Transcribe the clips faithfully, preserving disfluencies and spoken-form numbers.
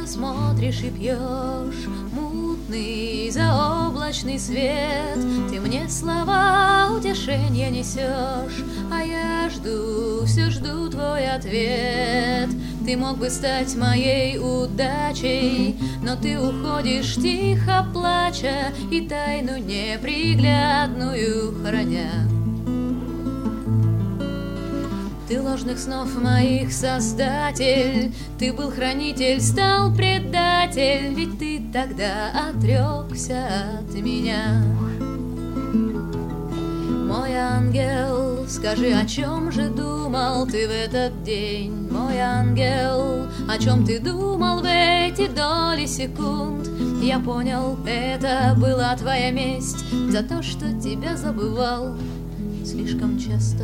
смотришь и пьешь мутный заоблачный свет. Ты мне слова утешения несешь, а я жду, все жду твой ответ. Ты мог бы стать моей удачей, но ты уходишь тихо плача и тайну неприглядную храня. Ты ложных снов моих создатель, ты был хранитель, стал предатель, ведь ты тогда отрекся от меня. Мой ангел, скажи, о чем же думал ты в этот день? Мой ангел, о чем ты думал в эти доли секунд? Я понял, это была твоя месть за то, что тебя забывал слишком часто.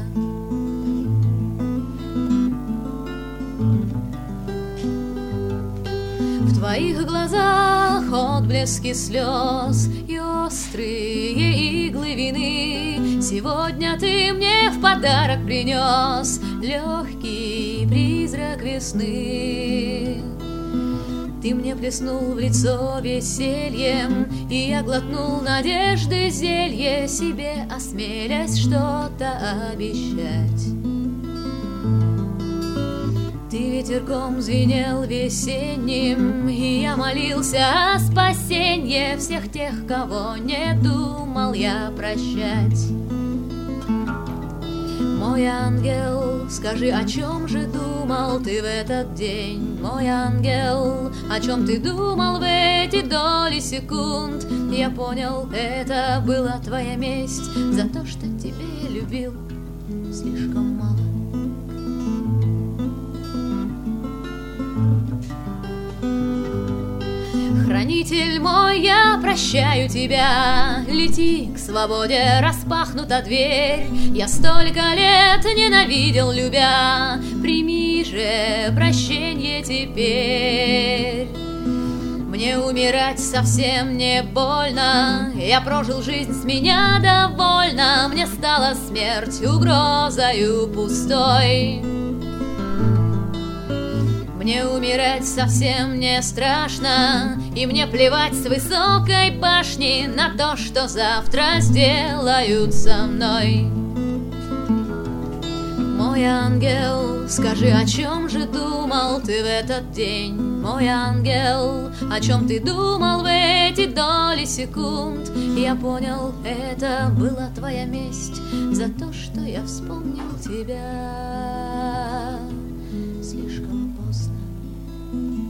В твоих глазах отблески слез и острые иглы вины. Сегодня ты мне в подарок принес легкий призрак весны. Ты мне плеснул в лицо весельем, и я глотнул надежды зелье, себе осмелясь что-то обещать. Ты ветерком звенел весенним, и я молился о спасении всех тех, кого не думал я прощать. Мой ангел, скажи, о чем же думал ты в этот день? Мой ангел, о чем ты думал в эти доли секунд? Я понял, это была твоя месть за то, что тебя я любил слишком мало. Хранитель мой, я прощаю тебя, лети к свободе, распахнута дверь. Я столько лет ненавидел, любя, прими же прощение теперь. Мне умирать совсем не больно, я прожил жизнь, с меня довольна. Мне стала смерть угрозою пустой. Мне умирать совсем не страшно, и мне плевать с высокой башни на то, что завтра сделают со мной. Мой ангел, скажи, о чем же думал ты в этот день? Мой ангел, о чем ты думал в эти доли секунд? Я понял, это была твоя месть за то, что я вспомнил тебя слишком поздно.